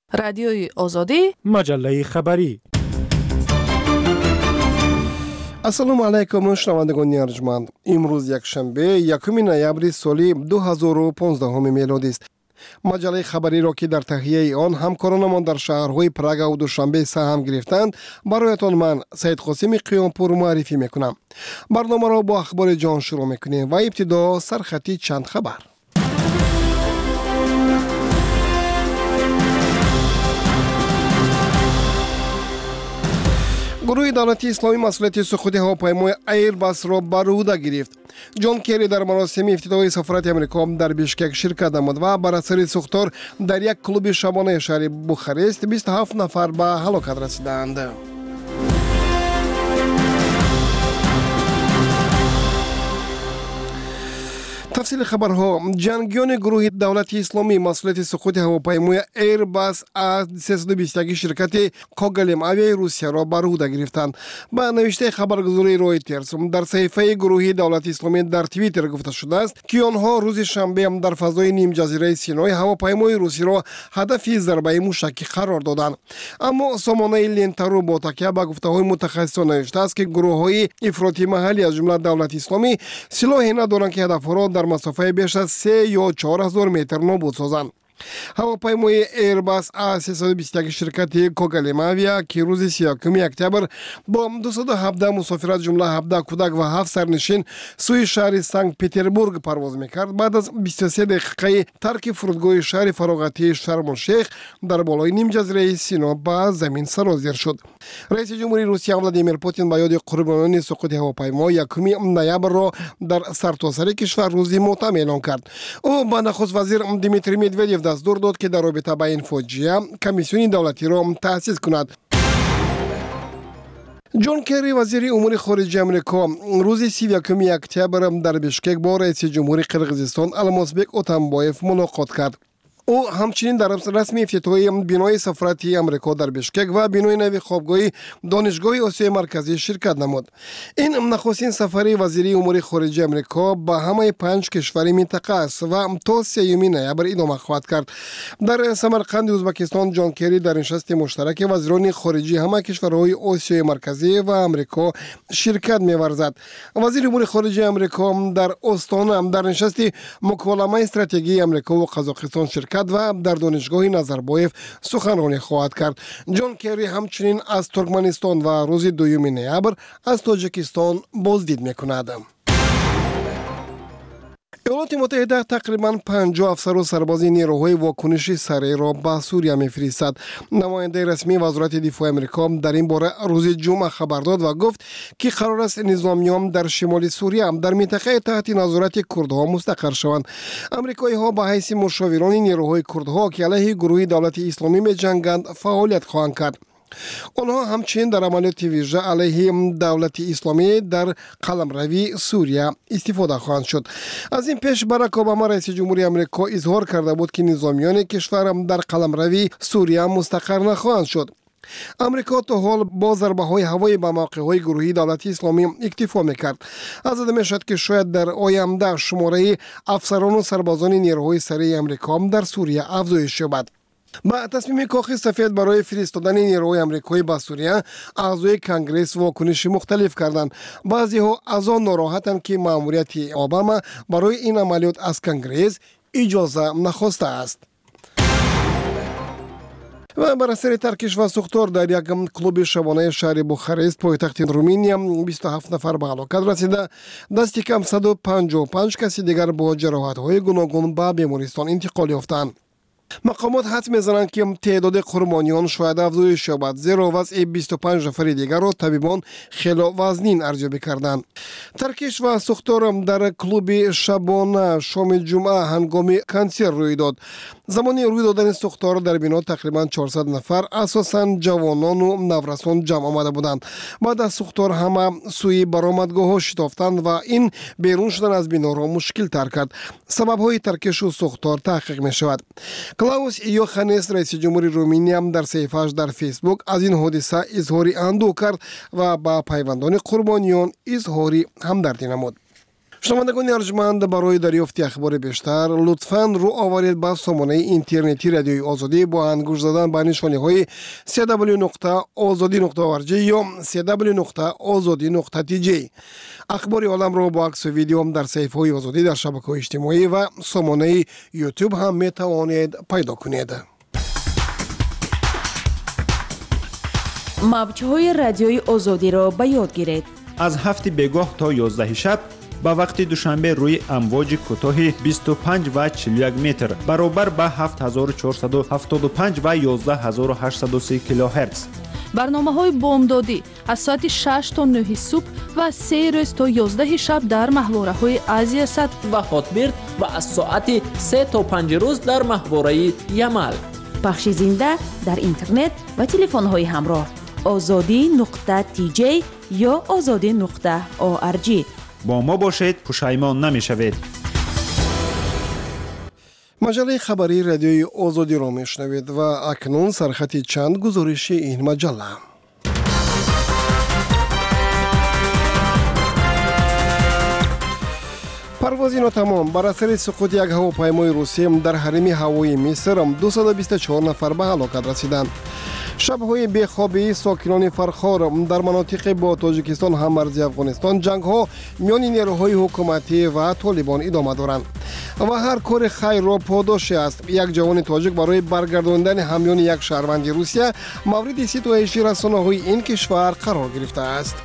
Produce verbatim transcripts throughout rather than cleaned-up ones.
رادیوی آزادی، مجله خبری. السلام علیکم شنوندگان ارجمند. امروز یک شنبه یکم نوامبر سال دو هزار و پانزده میلادی است. مجله خبری را که در تهیه آن همکارانمان در شهرهای پراگ و دوشنبه سهم گرفتند برایتان من سید قاسم قیامپور معرفی میکنم. برنامه را با اخبار جان شروع میکنیم و ابتدا سرخطی چند خبر. گروه دولتی اسلامی مسئولیت سقوط هواپیمای ایرباس را بر عهده گرفت. جان کری در مراسم افتتاحی سفارت آمریکا در بیشکک شرکت نمود و بر اثر سوختار در یک کلوب شبانه شهر بوخارست بیست و هفت نفر به هلاکت رسیدند. تفصیل خبرها. جنگیان گروه دولتی اسلامی مسئولیت سقوط هواپیمای ایرباس از سیصد و بیست و یک شرکت کاگلم اوی روسیه را بر عهده گرفتند. با نوشته خبرگزاری رویترز در صحیفه گروه دولتی اسلامی در توییتر گفته شده است که آنها روز شنبه در فضای نیم جزیره سینای هواپیمای روسی را هدف ضربه موشکی قرار دادند. اما سامانه لنترو با تکیه به گفته‌های متخصصان نوشته است که گروه‌های افراطی محلی از جمله دولت اسلامی سلاحی ندارند که هدفها را در مسافه بیش از سه یا چهار هزار متر نابود سازند. هواپیمای ایرباس آ سیصد و بیست و یک شرکت کاگلم اوی که روز سی و یک اکتبر با دویست و هفده مسافر از جمله هفده کودک و هفت سرنشین سوی شهر سنت پترزبورگ پرواز میکرد، بعد از بیست و سه دقیقه ترک فرودگاه شهر فراغتی شرم الشیخ در بالای نیم جزیره سینا به زمین سرازیر شد. رئیس جمهوری روسیه ولادیمیر پوتین به یاد قربانیان سقوط هواپیما یکم نوامبر را در سرتاسر کشور روز ماتم اعلان کرد. او به نخست وزیر دیمیتری مدودیف دستور داد که در رابطه با این فاجعه کمیسیون دولتی را تأسیس کند. جان کری وزیر امور خارجه آمریکا روز سی و یک اکتبر در بیشکک با رئیس جمهوری قرقیزستان المازبک اتمبایف ملاقات کرد. او همچنین در رسمی افتتاحی بنای سفارت آمریکا در بیشکک و بنای نوی خوابگاه دانشگاه آسیای مرکزی شرکت نمود. این نخستین سفر وزیر امور خارجه آمریکا به همه پنج کشور منطقه است و تا سوم نوامبر ادامه خواهد کرد. در سمرقند ازبکستان جان کری در نشست مشترک وزیران خارجه همه کشورهای آسیای مرکزی و آمریکا شرکت می‌ورزد. وزیر امور خارجه آمریکا در استان در نشست مکالمه استراتژی آمریکا و قزاقستان شرکت و در دانشگاه نظربایف سخنرانی خواهد کرد. جان کری همچنین از ترکمنستان و روز دوم نوامبر از تاجیکستان بازدید میکند. ایالات متحده تقریباً پنجاه افسر و سرباز نیروهای واکنشی سریع را به سوریه می‌فرستد. نماینده رسمی وزارت دفاع آمریکا در این باره روز جمعه خبر داد و گفت که قرار است نظامیان در شمال سوریه در منطقه تحت نظارت کردها مستقر شوند. آمریکایی‌ها به حیث مشاوران نیروهای کردها که علیه گروه دولت اسلامی می‌جنگند فعالیت خواهند کرد. آنها همچنین در عملیات ویژه علیه دولت اسلامی در قلمروی سوریه استفاده خواهند شد. از این پیش باراک اوباما رئیس جمهوری آمریکا اظهار کرده بود که نظامیان کشور در قلمروی سوریه مستقر نخواهند شد. آمریکا تا حال با ضربه‌های هوایی به موقع‌های گروهی دولت اسلامی اکتفا می‌کرد. از آن می‌شد که شاید در آینده شماره افسران و سربازان نیروهای سریع آمریکا در سوریه افزایش یابد. با تصمیم کاخ سفید برای فرستادن نیروهای آمریکایی به سوریه، اعضای کنگره واکنش مختلف کردند. بعضی ها از آن ناراحتند که مأموریت اوباما برای این عملیات از کنگره اجازه نخواسته است. و بر اثر ترکش و سوختار در یک کلوب شبانه شهر بوخارست پایتخت رومانیا بیست و هفت نفر به هلاکت رسیده. دست کم صد و پنجاه و پنج کسی دیگر با جراحت‌های گوناگون به بیمارستان انتقال یافتند. مقامات حدس می‌زنند که تعداد قربانیان شاید افزایش یابد، زیرا وضع بیست و پنج نفر دیگر را طبیبان خیلی وزنین ارزیابی کردند. ترکش و سوختار در کلوب شبانه شام جمعه هنگام کنسرت روی داد. زمانی روی دادن سوختار در بنا تقریبا چهارصد نفر اساساً جوانان و نورسان جمع آمده بودند. بعد از سوختار همه سوی برآمدگاه‌ها شتافتند و این بیرون شدن از بنا را مشکل تر کرد. سبب‌های ترکش و سوختار تحقیق می‌شود. کلاوس یوخانس رئیس جمهوری رومانیا در صفحه‌اش در فیسبوک از این حادثه اظهار اندوه کرد و با پیوندان قربانیان اظهار همدردی نمود. шунавандагони арҷманд, барои дарёфти ахбори бештар лутфан рӯ оваред ба сомонаи интернети радиои Озодӣ бо ангуш задан ба нишониҳои си дабл ю нуқта озодӣ нуқта орг ё си дабл ю нуқта озодӣ нуқта ти ҷей. ахбори оламро бо аксу видео дар саҳифаҳои Озодӣ дар шабакаҳои иҷтимоӣ ва сомонаи YouTube ҳам метавонед пайдо кунед. мавҷҳои радиои Озодиро ба ёд гиред. аз ҳафти бегоҳ то ёздаҳи шаб ба вақти душанбе рӯи амвоҷи кӯтоҳи бисту панҷ ва чилу як метр баробар ба ҳафт ҳазору чорсаду ҳафтоду панҷ ва ёздаҳ ҳазору ҳаштсаду си килоҳерц. барномаҳои бомдодӣ аз соати шаш то нӯҳи субҳ ва се рӯз то ёздаҳи шаб дар маҳвораҳои Азия Сад ва Хотбирд ва аз соати се то панҷ рӯз дар маҳвораи Ямал. пахши зинда дар интернет ва телефонҳои ҳамроҳ озодӣ нуқта ти ҷей ё озодӣ нуқта орг. бо мо бошед, пушаймон намешавед. маҷаллаи хабарии радиои Озодиро мешунавед ва акнун сархати чанд гузориши ин маҷалла. парвози нотамом бар асари суқути як ҳавопаймои русия дар ҳарими ҳавои Миср дусад бисту чор нафар ба ҳалокат расиданд. шабҳои бехобии сокинони Фархор дар манотиқи бо Тоҷикистон ҳам марзи Афғонистон ҷангҳо миёни нерӯҳои ҳукуматӣ ва Толибон идома доранд ва ҳар кори хайрро подоше аст. Як ҷавони тоҷик барои баргардондани ҳамёни як шаҳрванди Русия мавриди ситоиши расонаҳои ин кишвар қарор гирифтааст.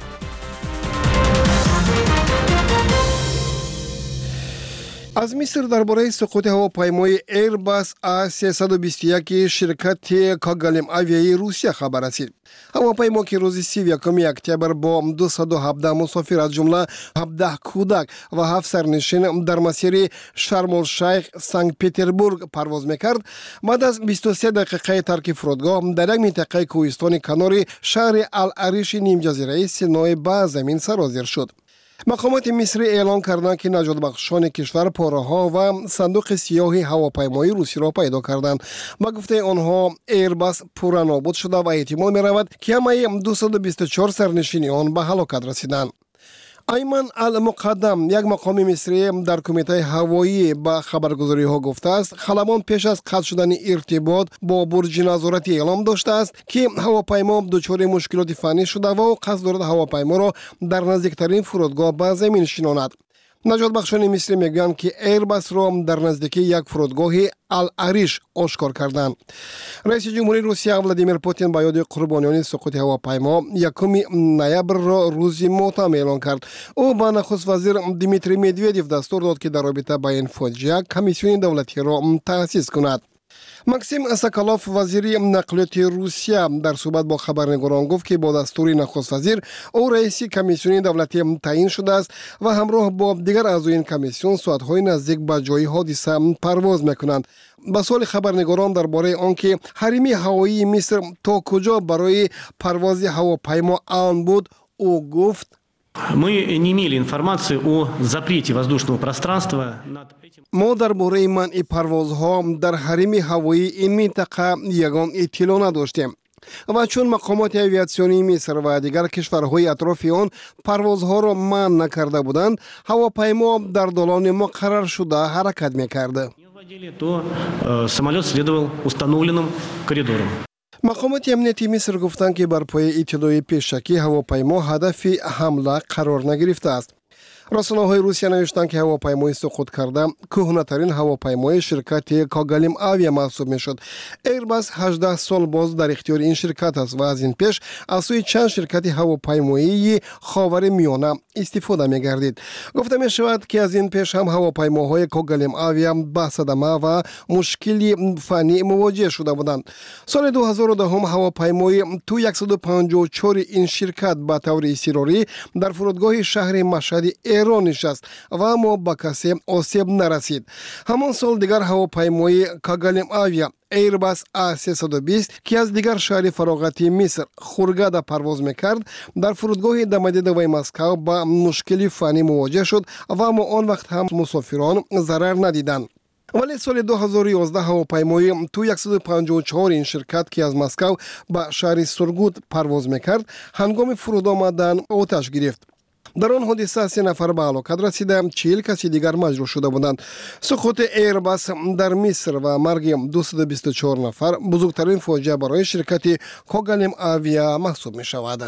аз Миср дар бораи суқути ҳавопаймои Airbus А сесаду бисту як ширкати Когалим авиаи Русия хабар расид. ҳавопаймо ки рӯзи сию якуми октябр бо дусаду ҳабдаҳ мусофир аз ҷумла ҳабдаҳ кӯдак ва ҳафт сарнишин дар масири Шармол-Шайх Санкт-Петербург парвоз мекард, баъд аз бисту се дақиқаи тарки фурудгоҳ дар як минтақаи кӯҳистони канори шаҳри Ал-Ариши нимҷазираи Синой ба замин сарозир шуд. мақомоти мисрӣ эълон карданд ки наҷотбахшони кишвар пораҳо ва сандуқи сиёҳи ҳавопаймои русиро пайдо карданд. ба гуфтаи онҳо Airbus пурра нобуд шуда ва эҳтимол меравад ки ҳамаи дусаду бисту чор сарнишини он ба ҳалокат расиданд. Айман Ал-Муқаддам, як мақоми мисрӣ дар кумитаи ҳавоӣ ба хабаргузориҳо гуфтааст, халамон пеш аз қатъ шудани иртибот бо бурҷи назорати эълом доштааст, ки ҳавопаймо дучори мушкилоти фанӣ шуда ва ӯ қасд дорад ҳавопайморо дар наздиктарин фурудгоҳ ба замин шинонад. наҷотбахшони мисрӣ мегӯянд, ки Airbusро дар наздикии як фурудгоҳи Ал-Ариш ошкор карданд. раиси ҷумҳурии Русия Владимир Путин ба ёди қурбониёни суқути ҳавопаймо якуми ноябрро рӯзи мотам эълон кард. ӯ ба нахуст вазир Дмитрий Медведев дастур дод, ки дар робита ба ин фоҷиа комиссиони давлатиро таъсис кунад. Максим Соколов, вазири нақлиёти Русия, дар суҳбат бо хабарнигорон гуфт, ки бо дастури нахуст вазир ӯ раиси комиссиони давлатӣ таъин шудааст ва ҳамроҳ бо дигар аъзои комиссион соатҳои наздик ба ҷои ҳодиса парвоз мекунанд. ба суоли хабарнигорон дар бораи он ки ҳарими ҳавоии Миср то куҷо барои парвози ҳавопаймо амн буд, ӯ гуфт: Мы не имели информации о запрете воздушного пространства над этим. мо дар бораи манъи парвозҳо дар ҳарими ҳавоии ин минтақа ягон иттилоъ надоштем ва чун мақомоти авиатсионии Миср ва дигар кишварҳои атрофи он парвозҳоро манъ накарда буданд, ҳавопаймо дар долони муқаррар шуда ҳаракат мекард. То э, самолет следовал установленным коридором. мақомоти амнияти Миср гуфтанд, ки бар пояи иттилои пешакӣ ҳавопаймо ҳадафи ҳамла қарор нагирифтааст. расонаҳои Русия навиштанд, ки ҳавопаймои суқут карда кӯҳнатарин ҳавопаймои ширкати Когалим авиа маҳсуб мешуд. Airbus ҳаждаҳ сол боз дар ихтиёри ин ширкат аст ва аз ин пеш аз сӯи чанд ширкати ҳавопаймоии ховари миёна истифода мегардид. гуфта мешавад, ки аз ин пеш ҳам ҳавопаймоҳои Когалим авиа ба садама ва мушкили фанӣ мувоҷиҳ шуда буданд. соли ду ҳазору даҳум ҳавопаймои Ту яксаду панҷоҳу чори ин ширкат ба таври изтирорӣ дар фурудгоҳи шаҳри Машҳади Эрон нишаст ва аммо ба касе осеб нарасид. ҳамон сол дигар ҳавопаймои Когалим авиа Airbus А сесаду бист, ки аз дигар шаҳри фароғати Миср Хургада парвоз мекард, дар фурудгоҳи Домодедовои Москав ба мушкили фанӣ мувоҷиҳ шуд ва аммо он вақт ҳам мусофирон зарар надиданд. вале соли ду ҳазору ёздаҳ ҳавопаймои Ту яксаду панҷоҳу чор ин ширкат, ки аз Москав ба шаҳри Сургут парвоз мекард, ҳангоми фуруд омадан оташ гирифт. дар он ҳодиса се нафар ба ҳалокат расида, чил каси дигар маҷруҳ шуда буданд. суқути Airbus дар Миср ва марги дуюст бисту чор нафар бузургтарин фоҷиа барои ширкати Kogalem Avia маҳсуб мешавад.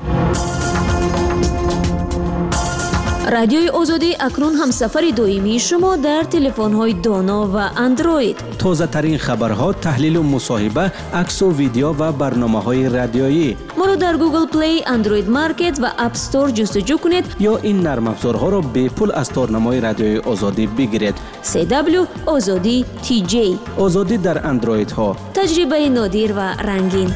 радиои озодӣ акнун ҳамсафари доимии шумо дар телефонҳои доно ва андроид. тозатарин хабарҳо, таҳлилу мусоҳиба, аксу видео ва барномаҳои радиоӣ. моро дар Google Play, Android Market ва App Store ҷустуҷӯ кунед ё ин нармафзорҳоро бепул аз торнамои радиои озодӣ бигиред. си дабл ю озодӣ ти ҷей. озодӣ дар андроидҳо. таҷрибаи нодир ва рангин.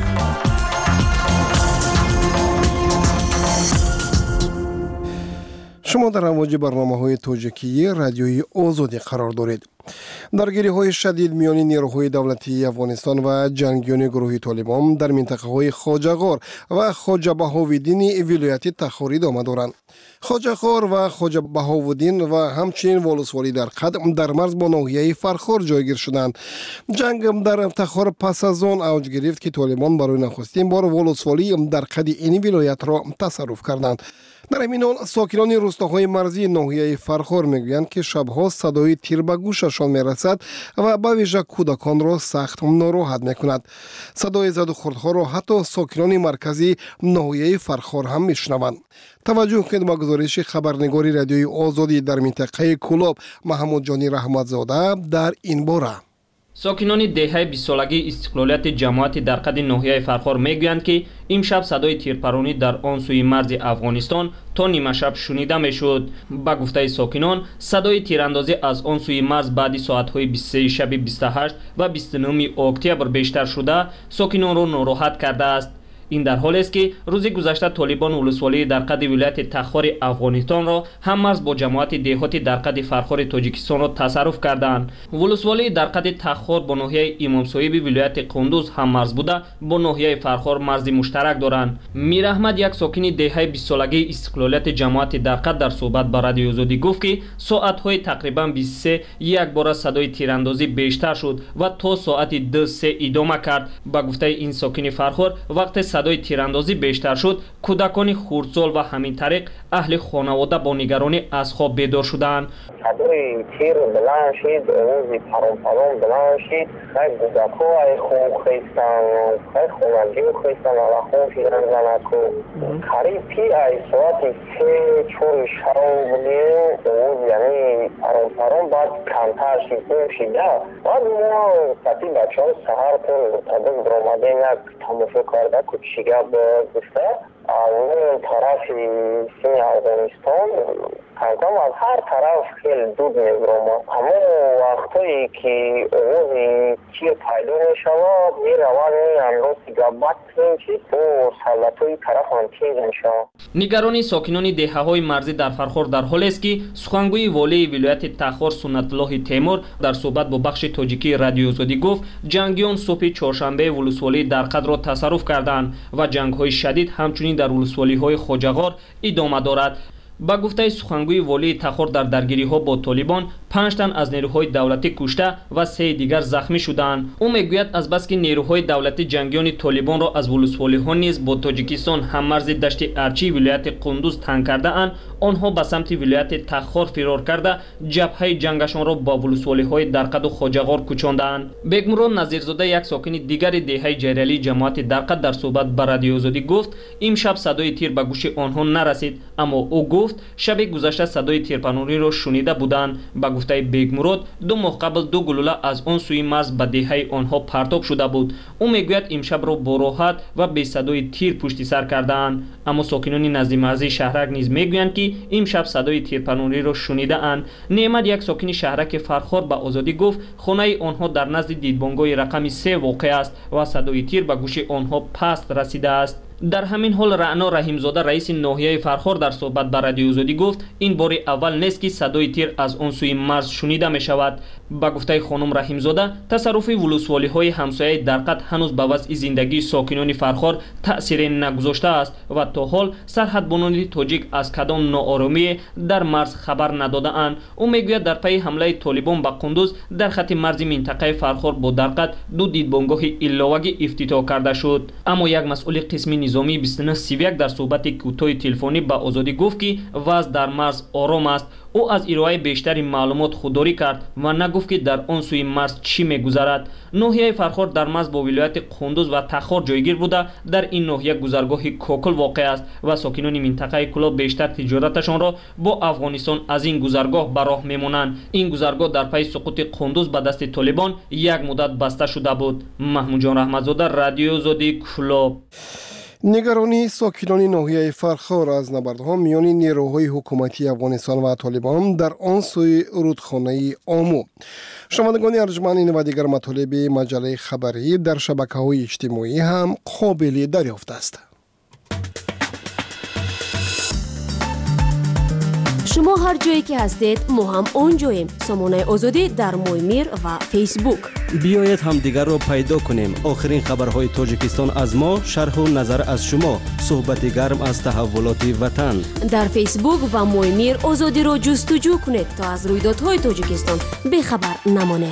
шумо дар амвоҷи барномаҳои тоҷикии радиои озодӣ қарор доред. даргириҳои шадид миёни нерӯҳои давлатии Афғонистон ва ҷангиёни гурӯҳи Толибон дар минтақаҳои Хоҷағор ва Хоҷабаҳовиддини вилояти Тахор идома доранд. Хоҷағор ва Хоҷабаҳовиддин ва ҳамчунин волусволӣ дар Қад дар марз бо ноҳияи Фархор ҷойгир шуданд. ҷанг дар Тахор пас аз он авҷ гирифт, ки Толибон барои нахустин бор волусволӣ дар Қади ин вилоятро тасарруф карданд. дар ҳамин ҳол сокинони рӯстаҳои марзии ноҳияи Фархор мегӯянд, ки шабҳо садои тир ба гӯшашон мерасад ва ба вижа кӯдаконро сахт нороҳат мекунад. садои задухӯрдҳоро ҳатто сокинони маркази ноҳияи Фархор ҳам мешунаванд. таваҷҷӯҳ кунед ба гузориши хабарнигори радиои озодӣ дар минтақаи Кӯлоб Маҳмудҷони Раҳматзода дар ин бора. сокинони деҳаи бистсолагии истиқлолияти ҷамоати дар қади ноҳияи Фархор мегӯянд, ки имшаб садои тирпаронӣ дар он сӯи марзи Афғонистон то нимашаб шунида мешуд. ба гуфтаи сокинон, садои тирандозӣ аз он сӯи марз баъди соатҳои бисту сеи шаби бисту ҳашт ва бисту нӯҳуми октябр бештар шуда, сокинонро нороҳат кардааст. ин дар ҳолест, ки рӯзи гузашта Толибон вулусволии дар қади вилояти Тахори Афғонистонро ҳам марз бо ҷамоати деҳоти дар қади Фархори Тоҷикистонро тасарруф карданд. Вулусволии дар қади Тахор бо ноҳияи Имомсоҳиби вилояти Қундуз ҳам марз буда, бо ноҳияи Фархор марзи муштарак доранд. Мир Аҳмад, як сокини деҳаи бистсолагии истиқлолияти ҷамоати дар Қад, дар суҳбат ба радиои озодӣ гуфт, ки соатҳои тақрибан бисту се якбора садои тирандозӣ бештар шуд ва то соати ду се идома кард. Ба гуфтаи ин сокини Фархор, вақте садои тирандозӣ бештар шуд, кӯдакони хурдсол ва ҳамин тариқ аҳли хонавода бо нигаронӣ аз хоб бедор шуданд. садои тир биланд шид, овози парон-парон биланд шид, хай кӯдакҳо ай хун хистанд, хай хонагӣ хистанд, ала хун шидан занаку. қариб ки ай соати се чори шав будем, овоз яъни парон-парон баъд камтар шид, хун шида. баъд мо сати бачаҳо саҳар то мутаддид биромадем, як тамошо карда ку чӣ гап гуфта, аз он тарафи сини Афғонистон камкам аз ҳар тараф хеле дуд мебиромад. ҳамон вақтҳое ки овози тир пайдо мешавад, меравад андози гап тинчид, бо солдатҳои тарафам тинҷ мешавад. нигарони сокинони деҳаҳои марзӣ дар Фархор дар ҳолест, ки сухангӯи волии вилояти Тахор Суннатуллоҳи Темур дар суҳбат бо бахши тоҷикии радиои озодӣ гуфт, ҷангиён субҳи чоршанбе вулусволии дар Қадро тасарруф карданд ва ҷангҳои шадид ҳамчунин дар вулусволиҳои Хоҷағор идома дорад. ба гуфтаи сухангӯи волии Тахор, дар даргириҳо бо Толибон панҷ тан аз нерӯҳои давлатӣ кушта ва сеи дигар захмӣ шуданд. ӯ мегӯяд, азбаски нерӯҳои давлатӣ ҷангиёни Толибонро аз вулусволиҳо низ бо Тоҷикистон ҳаммарзи дашти Арчии вилояти Қундуз танг кардаанд, онҳо ба самти вилояти Тахор фирор карда, ҷабҳаи ҷангашонро ба вулусволиҳои дар Қаду Хоҷағор кӯчонданд. Бегмурод Назирзода, як сокини дигари деҳаи ҷарялии ҷамоати дар Қад, дар суҳбат ба радиои озодӣ гуфт, имшаб садои тир ба гӯши онҳо нарасид, аммо ӯ гуфт шаби гузашта садои тирпанониро шунида буданд. Ба гуфтаи Бегмурод, ду моҳ қабл ду гулӯла аз он сӯи марз ба деҳаи онҳо партоб шуда буд. ӯ мегӯяд имшабро бо роҳат ва бесадои тир пушти сар кардаанд. аммо сокинони назди марзии шаҳрак низ мегӯянд, ки имшаб садои тирпанониро шунидаанд. Неъмат, як сокини шаҳраки Фархор, ба озодӣ гуфт, хонаи онҳо дар назди дидбонгоҳи рақами се воқеъ аст ва садои тир ба гӯши онҳо паст расидааст. дар ҳамин ҳол Раъно Раҳимзода, раиси ноҳияи Фархор, дар суҳбат ба радиои озодӣ гуфт, ин бори аввал нест, ки садои тир аз он сӯи марз шунида мешавад. ба гуфтаи хонум Раҳимзода, тасарруфи вулусволиҳои ҳамсояи Дарқат ҳанӯз ба вазъи зиндагии сокинони Фархор таъсире нагузоштааст ва то ҳол сарҳадбонони тоҷик аз кадом нооромие дар марз хабар надодаанд. ӯ мегӯяд дар пайи ҳамлаи Толибон ба Қундуз дар хатти марзи минтақаи Фархор бо Дарқат ду дидбонгоҳи иловагӣ ифтитоҳ карда шуд. аммо як масъули қисми низомии бисту нӯҳ сивяк дар суҳбати кӯтоҳи телефонӣ ба Озодӣ гуфт ки вазъ дар марз ором аст. ӯ аз ироаи бештари маълумот худдорӣ кард ва нагуфт ки дар он сӯи марз чӣ мегузарад. ноҳияи Фархор дар марз бо вилояти Қундуз ва Тахор ҷойгир буда, дар ин ноҳия гузаргоҳи Кокл воқеъ аст ва сокинони минтақаи Кӯло бештар тиҷораташонро бо Афғонистон аз ин гузаргоҳ ба роҳ мемонанд. ин гузаргоҳ дар пайи суқути Қундуз ба дасти Толибон як муддат баста шуда буд. Маҳмудҷон Раҳматзода, Радиои Озодӣ, Кӯлоб. нигаронии сокинони ноҳияи Фархор аз набардҳо миёни нерӯҳои ҳукуматии Афғонистон ва Толибон дар он сӯи рудхонаи Ому. шунавандагони арҷманд ин ва дигар матолиби маҷаллаи хабарӣ дар шабакаҳои иҷтимоӣ ҳам қобили дарёфт аст. шумо ҳар ҷое ки ҳастед мо ҳам он ҷоем. сомонаи озодӣ дар Моймир ва Фейсбук. биёед ҳамдигарро пайдо кунем. охирин хабарҳои Тоҷикистон аз мо, шарҳу назар аз шумо, суҳбати гарм аз таҳаввулоти ватан. дар Фейсбук ва Моймир озодиро ҷустуҷӯ кунед то аз рӯйдодҳои Тоҷикистон бехабар намонед.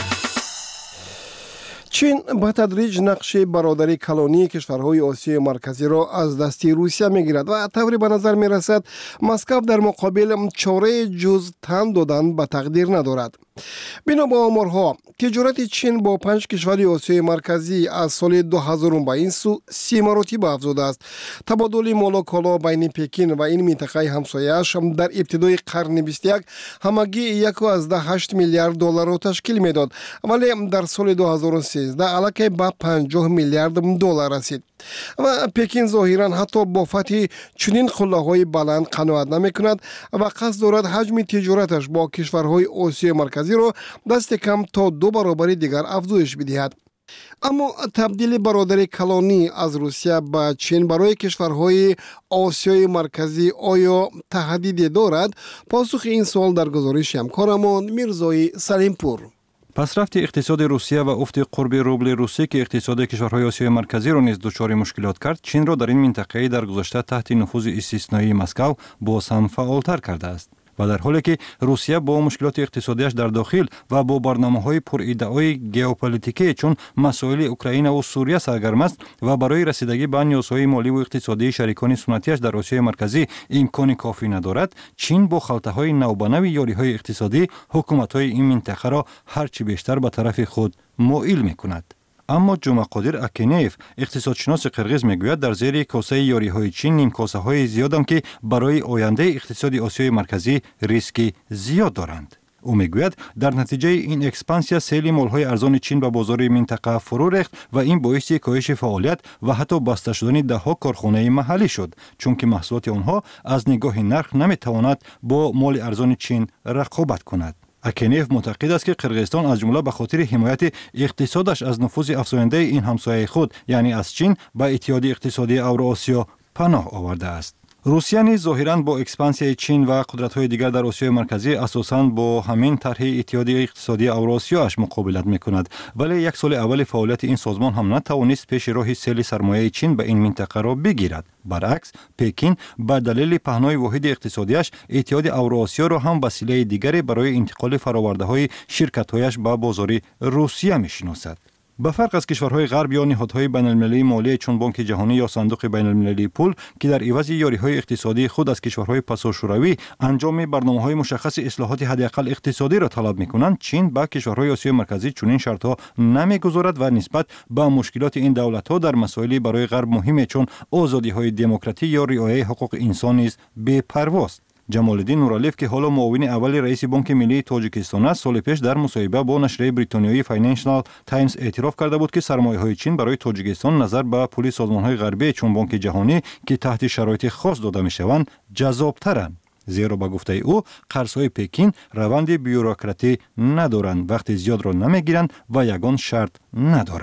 чин ба тадриҷ нақши бародари калонии кишварҳои Осиёи марказиро аз дасти Русия мегирад ва тавре ба назар мерасад Москав дар муқобил чораи ҷуз тан додан ба тақдир надорад. бино ба оморҳо, тиҷорати Чин бо панҷ кишвари Осиёи марказӣ аз соли ду ҳазорум ба ин су си маротиба афзудааст. Табодули молоколо байни Пекин ва ин минтақаи ҳамсояаш дар ибтидои қарни бисту як ҳамагӣ як ва ҳашт миллиард долларро ташкил медод, вале дар соли ду ҳазору сенздаҳ аллакай ба панҷоҳ миллиард доллар расид. ва Пекин зоҳиран ҳатто бо фатҳи чунин қуллаҳои баланд қаноат намекунад ва қасд дорад ҳаҷми тиҷораташ бо кишварҳои Осиёи марказиро дасте кам то ду баробари дигар афзоиш бидиҳад. аммо табдили бародари калонӣ аз Русия ба Чин барои кишварҳои Осиёи марказӣ оё таҳдиде дорад? посухи ин суол дар гузориши ҳамкорамон Мирзои Салимпур. пасрафти иқтисоди Русия ва уфти қурби рубли русӣ ки иқтисоди кишварҳои Осиёи марказиро низ дучори мушкилот кард, Чинро дар ин минтақаи дар гузашта таҳти нуфузи истисноии Москав боз ҳам фаъолтар кардааст. ва дар ҳоле ки Русия бо мушкилоти иқтисодияш дар дохил ва бо барномаҳои пуриддаои геополитикӣ чун масоили Украинаву Сурия саргарм аст ва барои расидагӣ ба ниёзҳои моливу иқтисодии шарикони сунъатиаш дар Осиёи марказӣ имкони кофӣ надорад, Чин бо халтаҳои навбанави ёриҳои иқтисодӣ ҳукуматҳои ин минтақаро ҳарчи бештар ба тарафи худ моил мекунад. аммо Ҷумақодир Акенеев, иқтисодшиноси қирғиз, мегӯяд дар зери косаи ёриҳои Чин нимкосаҳои зиёдам ки барои ояндаи иқтисоди Осиёи марказӣ риски зиёд доранд. ӯ мегӯяд дар натиҷаи ин экспансия сели молҳои арзони Чин ба бозори минтақа фурӯ рехт ва ин боиси коҳиши фаъолият ва ҳатто баста шудани даҳҳо корхонаи маҳаллӣ шуд, чунки маҳсулоти онҳо аз нигоҳи нарх наметавонад бо моли арзони Чин рақобат кунад. Акенеев муътақид аст ки Қирғизистон аз ҷумла ба хотири ҳимояти иқтисодаш аз нуфузи афзояндаи ин ҳамсояи худ, яъне аз Чин, ба Иттиҳоди иқтисодии Авроосиё паноҳ овардааст. Русия низ зоҳиран бо экспансияи Чин ва қудратҳои дигар дар Осиёи марказӣ асосан бо ҳамин тарҳи Иттиҳоди иқтисодии Авроосиёаш муқобилат мекунад, вале як соли аввали фаъолияти ин созмон ҳам натавонист пеши роҳи сели сармояи Чин ба ин минтақаро бигирад. баръакс, Пекин ба далели паҳнои воҳиди иқтисодияш Иттиҳоди Авроосиёро ҳам василаи дигаре барои интиқоли фаровардаҳои ширкатҳояш ба бозори Русия мешиносад. ба фарқ аз кишварҳои ғарб ё ниҳодҳои байналмилалии молие чун Бонки ҷаҳонӣ ё Сандуқи байналмилалии пул, ки дар ивази ёриҳои иқтисодии худ аз кишварҳои пасошӯравӣ анҷоми барномаҳои мушаххаси ислоҳоти ҳадиақал иқтисодиро талаб мекунанд, Чин ба кишварҳои Осиёи марказӣ чунин шартҳо намегузорад ва нисбат ба мушкилоти ин давлатҳо дар масоили барои ғарб муҳиме чун озодиҳои демократӣ ё риояи ҳуқуқи инсон низ бепарвост. Ҷамолиддин Нуралиев, ки ҳоло муовини аввали раиси Бонки миллии Тоҷикистон аст, соли пеш дар мусоҳиба бо нашрияи бритониёи Financial Times эътироф карда буд ки сармояҳои Чин барои Тоҷикистон назар ба пули созмонҳои ғарбие чун Бонки ҷаҳонӣ, ки таҳти шароити хос дода мешаванд, ҷаззобтаранд. зеро ба гуфтаи ӯ қарзҳои Пекин раванди бюрократӣ надоранд, вақти зиёдро намегиранд ва ягон шарт надоранд.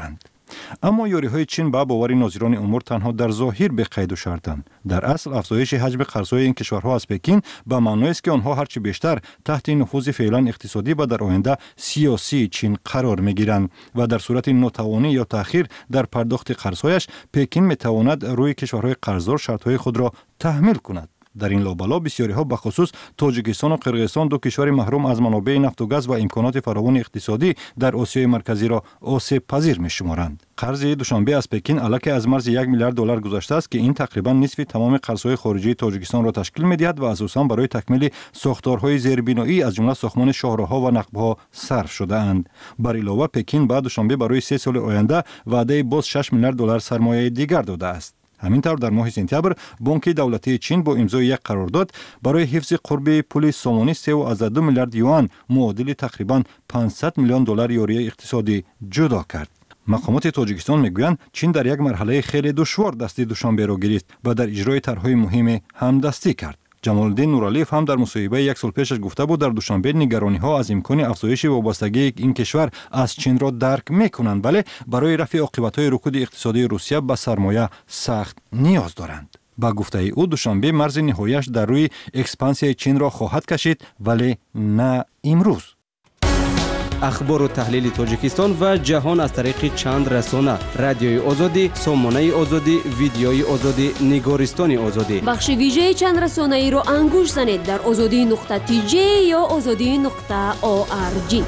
اما یاری‌های چین با باور ناظران امور تنها در ظاهر به قید و شرطند. در اصل افزایش حجم قرض‌های این کشورها از پکین به معنی است که آنها هرچی بیشتر تحت نفوذ فعلا اقتصادی و در آینده سیاسی چین قرار می‌گیرند و در صورت ناتوانی یا تأخیر در پرداخت قرض‌هایش پکین می‌تواند روی کشورهای قرضدار شرط‌های خود را تحمیل کند. در این لابلا بسیاری ها به خصوص تاجیکستان و قرقیزستان دو کشور محروم از منابع نفت و گاز و امکانات فراوان اقتصادی در آسیای مرکزی را آسیب پذیر می شمارند. قرض دوشنبه از پکین الکی از مرز یک میلیارد دلار گذشته است که این تقریبا نصف تمام قرضهای خارجی تاجیکستان را تشکیل می‌دهد و اساساً برای تکمیل ساختارهای زیربنایی از جمله ساختمان شاهراه‌ها و نقب‌ها صرف شده اند. بر علاوه پکین بعد دوشنبه برای سه سال آینده وعده باز شش میلیارد دلار سرمایه دیگر داده است. همینطور در ماه سپتامبر بانک دولتی چین با امضای یک قرارداد برای حفظ قرب پل سامانی سه و دو میلیارد یوان معادل تقریباً پانصد میلیون دلار یاری اقتصادی جدا کرد. مقامات تاجیکستان میگویند چین در یک مرحله خیلی دشوار دست دوشنبه را گرفت و در اجرای طرح‌های مهم همدستی کرد. جمال الدین نورالیف هم در مصاحبه یک سال پیشش گفته بود در دوشنبه نگرانی‌ها از امکان افزایش وابستگی این کشور از چین را درک می‌کنند، ولی برای رفع عاقبت‌های رکود اقتصادی روسیه به سرمایه سخت نیاز دارند. با گفته او دوشنبه مرز نهاییش در روی اکسپانسیون چین را خواهد کشید، ولی نه امروز. اخبار و تحلیل تاجیکستان و جهان از طریق چند رسانه: رادیوی آزادی، سامانه آزادی، ویدیوی آزادی، نگارستان آزادی. بخش ویژه چند رسانه ای را انگوش زنید در آزادی نقطه تی جی یا آزادی نقطه او آر جی.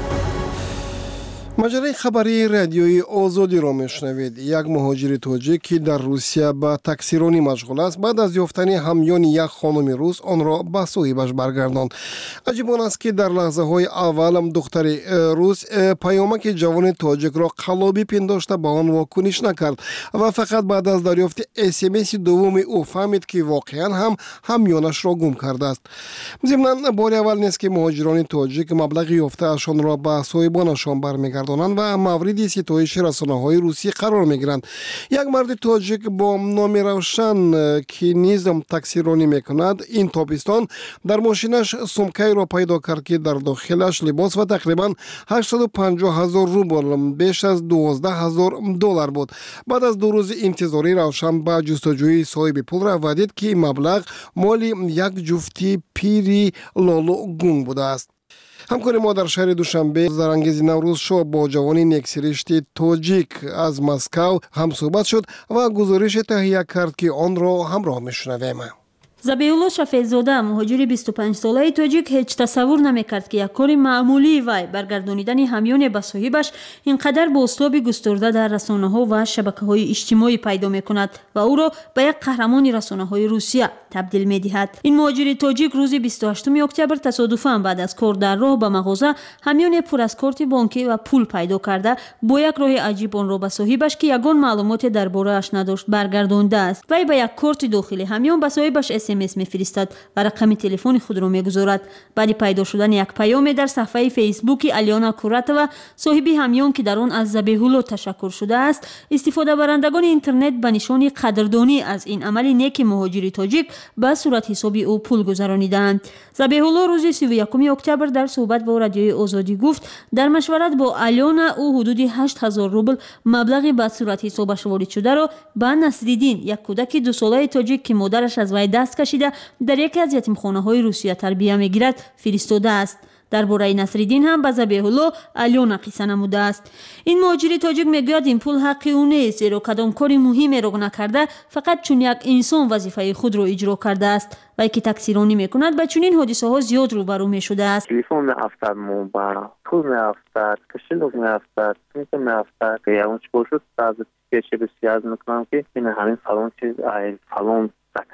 مجله خبری رادیوی آزادی را میشنوید. یک مهاجر تاجیک که در روسیه به تکثیرانی مشغول است بعد از یافتن همیان یک خانم روس آن را به صاحبش برگرداند. عجیب آن است که در لحظه های اول دختر روس پیامک جوان تاجیک را قلابی پنداشته به آن واکنش نکرد و فقط بعد از دریافت اس ام اس دوم او فهمید که واقعا هم همیانش را گم کرده است. ضمن بار اول نیست که مهاجران تاجیک مبلغ یافته اشان را به صاحبانشان برمیگردند و مورد ستایش رسانه‌های روسی قرار می‌گیرند. یک مرد تاجیک با نام روشن که نیز تکثیرانی می‌کند این تابستان در ماشینش سومکه‌ای را پیدا کرد که در داخلش لباس و تقریباً هشتصد و پنجاه هزار روبل بیش از دوازده هزار دلار بود. بعد از دو روز انتظاری روشن به جستجوی صاحب پول رفت دید که مبلغ مال یک جفتی پیری لالو گم بوده است. همکار ما در شهر دوشنبه زرانگیز نوروز شو با جوانی نکسرشت تاجیک از مسکو هم صحبت شد و گزارش تهیه کرد که آن را همراه میشنویم. забиҳулло шафезода муҳоҷири бисту панҷ солаи тоҷик ҳеҷ тасаввур намекард ки як кори маъмулии вай баргардонидани ҳамёне ба соҳибаш ин қадар бо услуби густурда дар расонаҳо ва шабакаҳои иҷтимоӣ пайдо мекунад ва ӯро ба як қаҳрамони расонаҳои русия табдил медиҳад. ин муҳоҷири тоҷик рӯзи бисту ҳаштуми октябр тасодуфан баъд аз кор дар роҳ ба мағоза ҳамёне пур аз корти бонкӣ ва пул пайдо карда бо як роҳи аҷиб онро ба соҳибаш ки ягон маълумоте дар борааш надошт баргардондааст. вай ба як корти дохили ҳамён ба соҳибаш смс мефиристад ва рақами телефони худро мегузорад. баъди пайдо шудани як паёме дар саҳифаи фейсбуки Алёна Куратова соҳиби ҳамён ки дар он аз забиҳулло ташаккур шудааст истифодабарандагони интернет ба нишони қадрдонӣ аз ин амали неки муҳоҷири тоҷик ба суратҳисоби ӯ пул гузаронидаанд. забиҳулло рӯзи сию якуми октябр дар суҳбат бо радиои озодӣ гуфт дар машварат бо Алёна ӯ ҳудуди ҳашт ҳазор рубл маблағи ба суратҳисобаш ворид шударо ба Насриддин як кӯдаки дусолаи тоҷик ки модараш аз вай даст кашида дар яке аз ятимхонаҳои Русия тарбия мегирад фиристодааст. дар бораи Насриддин ҳам ба забиҳулло Алёна қисса намудааст. ин муҳоҷири тоҷик мегӯяд ин пул ҳаққи ӯ нест, зеро кадом кори муҳимеро накарда фақат чун як инсон вазифаи худро иҷро кардааст. вай ки таксиронӣ мекунад ба чунин ҳодисаҳо зиёд рӯбарӯ мешудааст. телефон меафтад мобайл пул меафтад кошелок меафтад сумка меафтад ягон чӣ бошуд баъзе пеши бисёр мекунам ки ин ҳамин фалон чиз ай фалон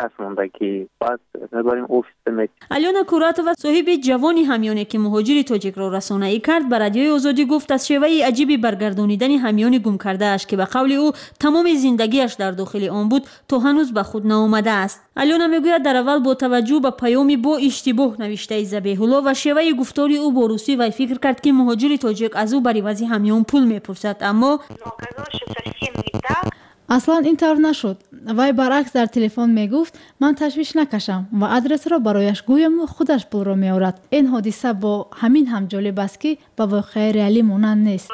Алёна Куратова соҳиби ҷавони ҳамёне ки муҳоҷири тоҷикро расонаӣ кард ба радиои озодӣ гуфт аз шеваи аҷиби баргардонидани ҳамёни гумкардааш ки ба қавли ӯ тамоми зиндагиаш дар дохили он буд то ҳанӯз ба худ наомадааст. Алёна мегӯяд дар аввал бо таваҷҷӯҳ ба паёми бо иштибоҳ навиштаи забиҳулло ва шеваи гуфтори ӯ бо русӣ вай фикр кард ки муҳоҷири тоҷик аз ӯ бар ивази ҳамён пул мепурсад, аммо аслан ин тавр нашуд. вай баръакс дар телефон мегуфт ман ташвиш накашам ва адресро барояш гӯям худаш пулро меорад. Ин ҳодиса бо ҳамин ҳам ҷолиб аст ки ба воқеаи реалӣ монанд нест.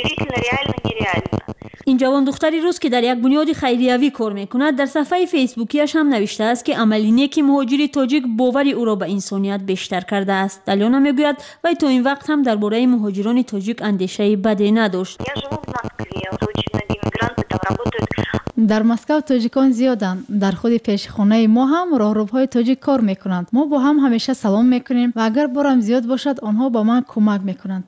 ин ҷавон духтари рус ки дар як бунёди хайриявӣ кор мекунад дар сафҳаи фейсбукиаш ҳам навиштааст ки амали неки муҳоҷири тоҷик бовари ӯро ба инсоният бештар кардааст. Алёна мегӯяд вай то ин вақт ҳам дар бораи муҳоҷирони тоҷик андешаи баде надошт. дар Москав тоҷикон зиёданд. Дар худи пешихонаи мо ҳам роҳрӯбҳои тоҷик кор мекунанд. Мо бо ҳам ҳамеша салом мекунем ва агар борам зиёд бошад онҳо ба ман кӯмак мекунанд.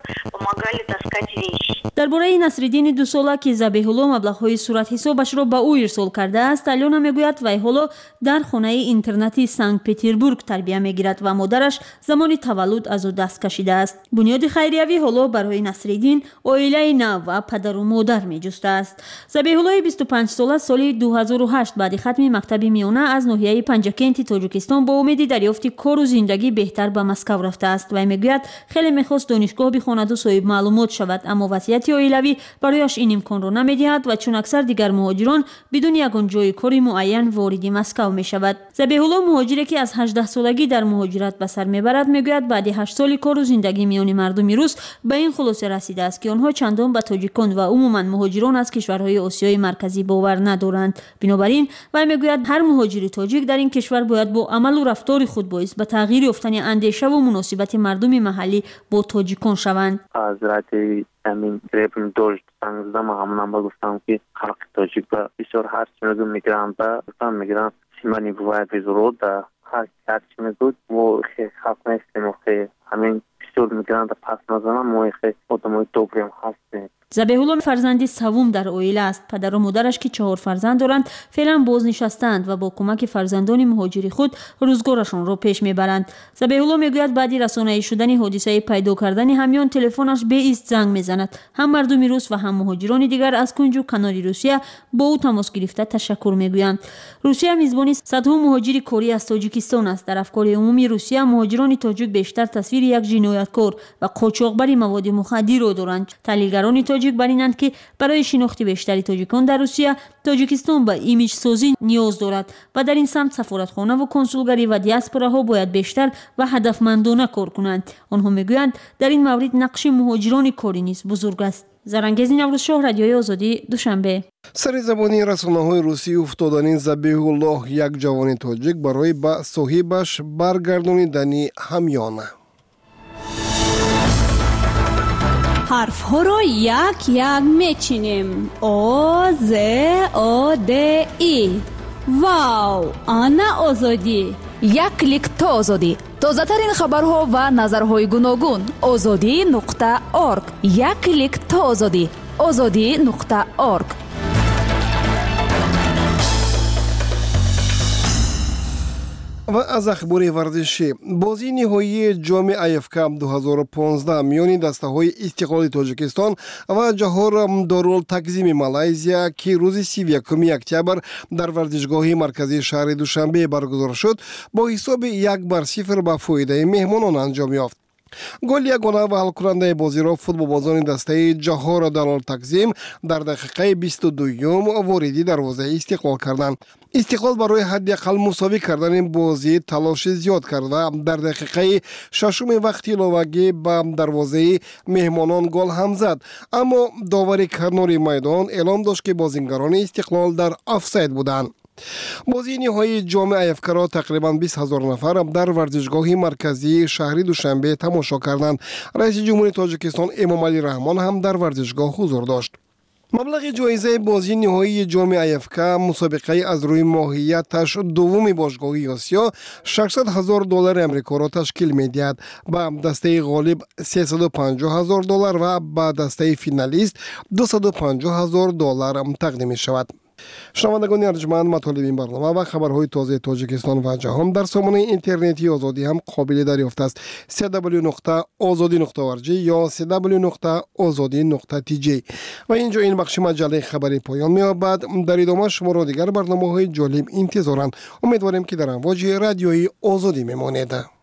дар бораи Насриддини дусола ки Забеҳулло маблағҳои суратҳисобашро ба ӯ ирсол кардааст, Алёна мегӯяд вай ҳоло дар хонаи интернати Санкт-Петербург тарбия мегирад ва модараш замони таваллуд аз ӯ даст кашидааст. Бунёди хайриявӣ ҳоло барои Насриддин оилаи нав ва падару модар меҷустааст. Забеҳуллои бисту панҷсола соли ду ҳазору ҳашт баъди хатми мактаби миёна аз ноҳияи Панҷакенти Тоҷикистон бо умеди дарёфти кору зиндагӣ беҳтар ба Москав рафтааст. Вай мегӯяд хеле мехост донишгоҳ бихонаду соҳиб маълумот шавад, аммо вазъияти оилавӣ барояш ин имконро намедиҳад ва чун аксар дигар муҳоҷирон бидуни ягон ҷои кори муайян вориди Москав мешавад. Забеҳулло муҳоҷире ки аз ҳаждаҳсолагӣ дар муҳоҷират ба сар мебарад мегӯяд баъди ҳашт соли кору зиндагӣ миёни мардуми рус ба ин хулоса расидааст ки онҳо чандон ба тоҷикон ва умуман муҳоҷирон аз кишварҳои осиёи марказӣ бовар надоранд. Бинобар ин вай мегӯяд ҳар муҳоҷири тоҷик дар ин кишвар бояд бо амалу рафтори худ боис ба тағйир ёфтани андешаву муносибати мардуми маҳаллӣ бо тоҷикон шаванд. همین گرفتم داشت سنگزدم همونم با گفتم که خلق تاجیک با بسیار هر چی میگم میگرم با گفتم میگرم سیمانی بواید بزرود دا هر هر چی میگود و خلق نیستیم و همین بسیار میگرم دا پس نزنم و آدمای دوبریم هستیم. Забеҳулло фарзанди савум дар оила аст. Падару модараш ки чаҳор фарзанд доранд, феълан бознишастаанд ва бо кӯмаки фарзандони муҳоҷири худ рӯзгорашонро пеш мебаранд. Забеҳулло мегӯяд баъди расонаӣ шудани ҳодисаи пайдо кардани ҳамён телефонаш беист занг мезанад. Ҳам мардуми рус ва ҳам муҳоҷирони дигар аз кунҷу канори Русия бо ӯ тамос гирифта ташаккур мегӯянд. Русия мизбони садҳо муҳоҷири корӣ аз Тоҷикистон аст. Дар афкори умумии Русия муҳоҷирони тоҷик бештар тасвири як ҷинояткор ва қочоқбари маводи мухаддирро доранд. таҳлилгарони тоҷик баринанд ки барои шинохти бештари тоҷикон дар Русия Тоҷикистон ба имиҷсозӣ ниёз дорад ва дар ин самт сафоратхонаву консулгарӣ ва диаспораҳо бояд бештар ва ҳадафмандона кор кунанд. Онҳо мегӯянд дар ин маврид нақши муҳоҷирони корӣ низ бузург аст. Зарангези Наврӯзшоҳ, Радиои Озодӣ, Душанбе. сари забони расонаҳои русӣ уфтодани Забеҳуллоҳ, як ҷавони тоҷик барои ба соҳибаш баргардонидани ҳамёна. ҳарфҳоро як як мечинем. О, З, О, Д, И. Вау, ана озодӣ. Як клик то озодӣ. тозатарин хабарҳо ва назарҳои гуногун. озодӣ нуқта орг. Як клик то озодӣ. озодӣ нуқта орг. ва аз ахбори варзишӣ, бозии ниҳоии ҷоми АФК ду ҳазору понздаҳ миёни дастаҳои истиқлоли Тоҷикистон ва ҷаҳор Дорултакзими Малайзия ки рӯзи сиву якуми октябр дар варзишгоҳи марказии шаҳри Душанбе баргузор шуд, бо ҳисоби як бар сифр ба фоидаи меҳмонон анҷом ёфт. голи ягона ва ҳалкунандаи бозиро футболбозони дастаи ҷаҳор Дорултакзим дар дақиқаи бисту дуюм вориди дарвозаи Истиқлол карданд. Истиқлол барои ҳадди ақал мусовӣ кардани бозӣ талоши зиёд кард ва дар дақиқаи шашуми вақти иловагӣ ба дарвозаи меҳмонон гол ҳам зад, аммо довари канори майдон эълон дошт ки бозингарони Истиқлол дар офсайд буданд. бозии ниҳоии ҷоми АФКро тақрибан бист ҳазор нафар дар варзишгоҳи марказии шаҳри Душанбе тамошо карданд. раиси ҷумҳури Тоҷикистон Эмомалӣ Раҳмон ҳам дар варзишгоҳ ҳузур дошт. маблағи ҷоизаи бозии ниҳоии ҷоми АФК мусобиқаи аз рӯи моҳияташ дуввуми бошгоҳии Осиё шашсад ҳазор доллари амрикоро ташкил медиҳад. Ба дастаи ғолиб сесаду панҷоҳ ҳазор доллар ва ба дастаи финалист дусаду панҷоҳ ҳазор доллар тақдим мешавад. шунавандагони арҷманд, матолиби ин барнома ва хабарҳои тозаи Тоҷикистон ва ҷаҳон дар сомонаи интернети Озодӣ ҳам қобили дарёфт аст. си дабл ю нуқта озодӣ нуқта орг ё си дабл ю нуқта озодӣ нуқта ти ҷей. ва ин ҷо ин бахши маҷаллаи хабарӣ поён меёбад. дар идома шуморо дигар барномаҳои ҷолиб интизоранд. умедворем ки дар амвоҷи Радиои Озодӣ мемонед.